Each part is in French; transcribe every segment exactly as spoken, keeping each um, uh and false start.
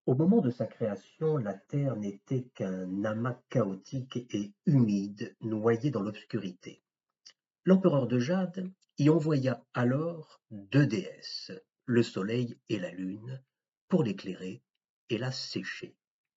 Au moment de sa création, la Terre n'était qu'un amas chaotique et humide, noyé dans l'obscurité. L'empereur de Jade y envoya alors deux déesses, le Soleil et la Lune, pour l'éclairer et la sécher.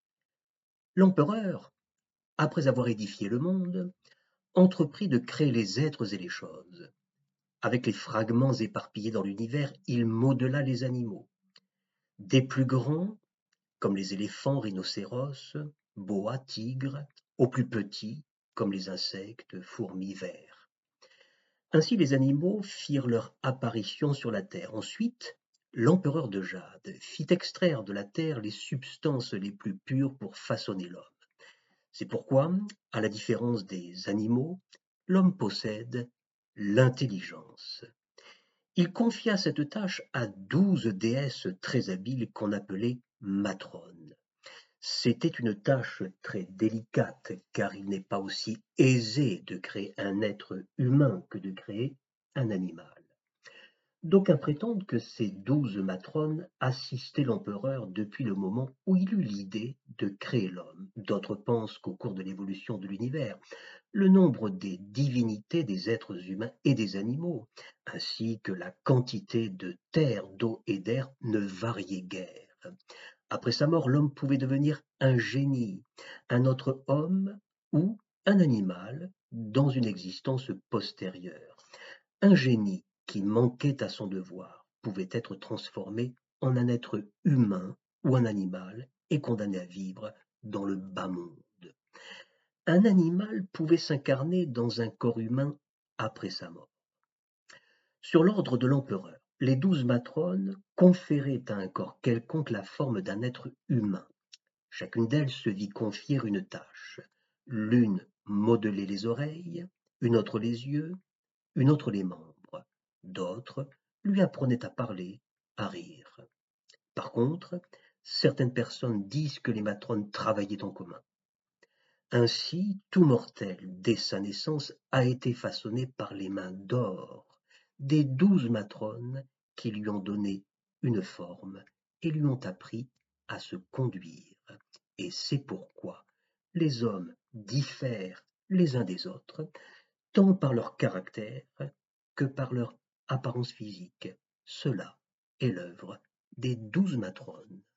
L'empereur, après avoir édifié le monde, entreprit de créer les êtres et les choses. Avec les fragments éparpillés dans l'univers, il modela les animaux, des plus grands comme les éléphants, rhinocéros, boas, tigres, aux plus petits, comme les insectes, fourmis, vers. Ainsi les animaux firent leur apparition sur la terre. Ensuite, l'empereur de Jade fit extraire de la terre les substances les plus pures pour façonner l'homme. C'est pourquoi, à la différence des animaux, l'homme possède l'intelligence. Il confia cette tâche à douze déesses très habiles qu'on appelait matrones. C'était une tâche très délicate, car il n'est pas aussi aisé de créer un être humain que de créer un animal. D'aucuns prétendent que ces douze matrones assistaient l'empereur depuis le moment où il eut l'idée de créer l'homme. D'autres pensent qu'au cours de l'évolution de l'univers, le nombre des divinités des êtres humains et des animaux, ainsi que la quantité de terre, d'eau et d'air ne variait guère. Après sa mort, l'homme pouvait devenir un génie, un autre homme ou un animal dans une existence postérieure. Un génie qui manquait à son devoir pouvait être transformé en un être humain ou un animal et condamné à vivre dans le bas monde. Un animal pouvait s'incarner dans un corps humain après sa mort. Sur l'ordre de l'empereur, les douze matrones conféraient à un corps quelconque la forme d'un être humain. Chacune d'elles se vit confier une tâche. L'une modelait les oreilles, une autre les yeux, une autre les membres. D'autres lui apprenaient à parler, à rire. Par contre, certaines personnes disent que les matrones travaillaient en commun. Ainsi, tout mortel, dès sa naissance, a été façonné par les mains d'or des douze matrones qui lui ont donné une forme et lui ont appris à se conduire. Et c'est pourquoi les hommes diffèrent les uns des autres, tant par leur caractère que par leur apparence physique. Cela est l'œuvre des douze matrones.